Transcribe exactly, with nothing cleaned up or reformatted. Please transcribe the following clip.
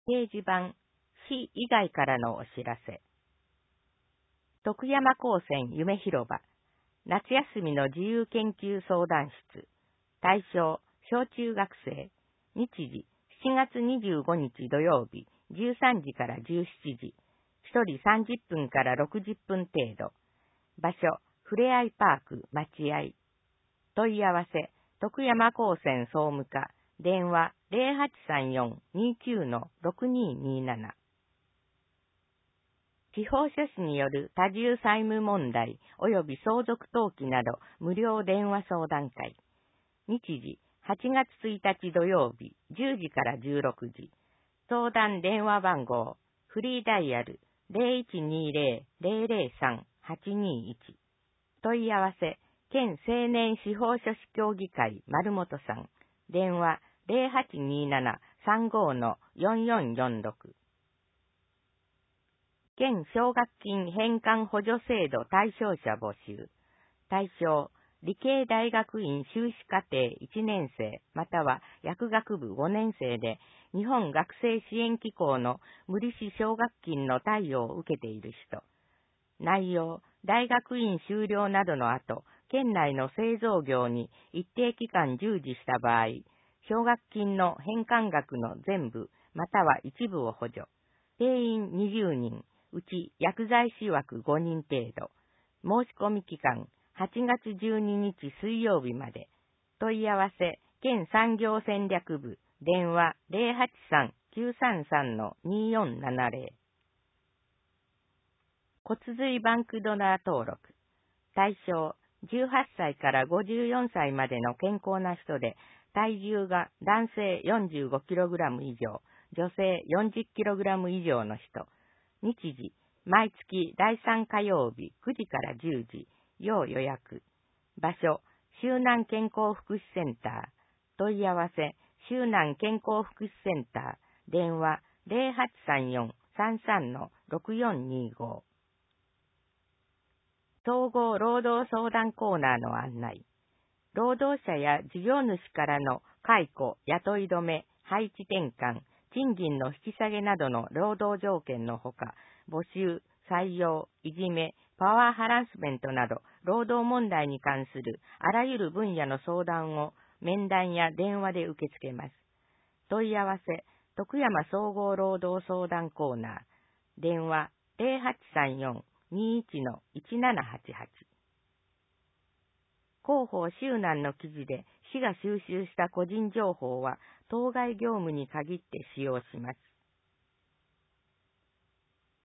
掲示板、市以外からのお知らせ。徳山高専夢広場、夏休みの自由研究相談室、対象、小中学生、日時、しちがつにじゅうごにち土曜日、じゅうさんじからじゅうしちじ、ひとりさんじゅっぷんからろくじゅっぷん程度、場所、ふれあいパーク待合。問い合わせ、徳山高専総務課、電話 ゼロはちさんよん にきゅう ろくにーにーなな。司法書士による多重債務問題及び相続登記など無料電話相談会。日時、はちがつついたち土曜日、じゅうじからじゅうろくじ。相談電話番号、フリーダイヤル ゼロいちにゼロ ゼロゼロさん はちにーいち。問い合わせ、県青年司法書士協議会丸本さん。電話 ゼロはちにーなな さんごー よんよんよんろく。県奨学金返還補助制度対象者募集。対象、理系大学院修士課程いちねん生または薬学部ごねん生で日本学生支援機構の無利子奨学金の貸与を受けている人。内容、大学院修了などの後、県内の製造業に一定期間従事した場合、奨学金の返還額の全部または一部を補助。定員にじゅうにん、うち薬剤師枠ごにん程度。申し込み期間、はちがつじゅうににち水曜日まで。問い合わせ、県産業戦略部、電話 ゼロはちさん きゅうさんさん にーよんななゼロ。骨髄バンクドナー登録。対象、じゅうはっさいからごじゅうよんさいまでの健康な人で、体重が男性 よんじゅうごキログラム 以上、女性 よんじゅっキログラム 以上の人。日時、毎月だいさん火曜日くじからじゅうじ、要予約。場所、周南健康福祉センター。問い合わせ、周南健康福祉センター。電話ゼロはちさんよん さんさん ろくよんにーご。総合労働相談コーナーの案内。労働者や事業主からの解雇、雇い止め、配置転換、賃金の引き下げなどの労働条件のほか、募集、採用、いじめ、パワーハラスメントなど、労働問題に関するあらゆる分野の相談を面談や電話で受け付けます。問い合わせ、徳山総合労働相談コーナー。電話ゼロはちさんよん にいち いちななはちはち。広報周南の記事で市が収集した個人情報は当該業務に限って使用します。